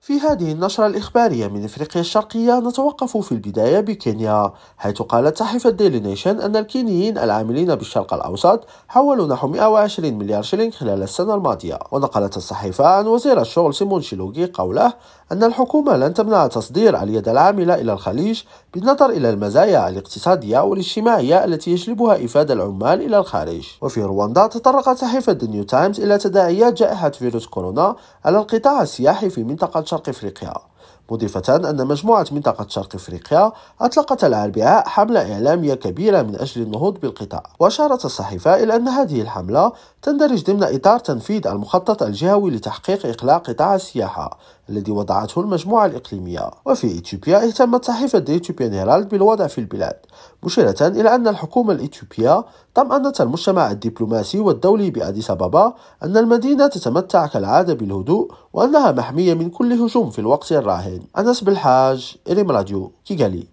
في هذه النشرة الإخبارية من إفريقيا الشرقية نتوقف في البداية بكينيا، حيث قالت صحيفة ديلي نيشن أن الكينيين العاملين بالشرق الأوسط حولوا نحو 120 مليار شلينغ خلال السنة الماضية. ونقلت الصحيفة عن وزير الشغل سيمون شيلوغي قوله أن الحكومة لن تمنع تصدير اليد العاملة إلى الخليج بالنظر إلى المزايا الاقتصادية والاجتماعية التي يجلبها إفادة العمال إلى الخارج. وفي رواندا تطرقت صحيفة The New Times إلى تداعيات جائحة فيروس كورونا على القطاع السياحي في منطقة شرق إفريقيا، مضيفة أن مجموعة منطقة شرق إفريقيا أطلقت الأربعاء حملة إعلامية كبيرة من أجل النهوض بالقطاع. وأشارت الصحيفة إلى أن هذه الحملة تندرج ضمن إطار تنفيذ المخطط الجهوي لتحقيق إقلاع قطاع السياحة الذي وضعته المجموعة الإقليمية. وفي إثيوبيا اهتمت صحيفة The Ethiopian Herald بالوضع في البلاد، مشيرة إلى أن الحكومة الإثيوبية طمأنت المجتمع الدبلوماسي والدولي بأديس أبابا أن المدينة تتمتع كالعادة بالهدوء وأنها محمية من كل هجوم في الوقت الراهن. أنس بالحاج، إريم راديو، كيغالي.